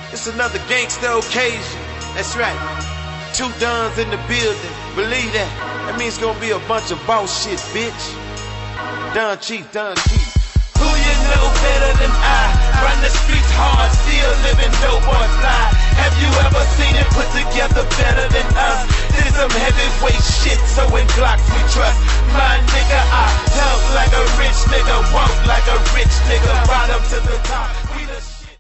It's another gangster occasion. That's right. Two Duns in the building. Believe that. That means it's gonna be a bunch of boss shit, bitch. Dun Chief, Dun Chief. Who you know better than I? Run the streets hard, still living dope boy fly. Have you ever seen it put together better than us? This some heavyweight shit, so in Glocks we trust. My nigga, I talk like a rich nigga, walk like a rich nigga, bottom to the top.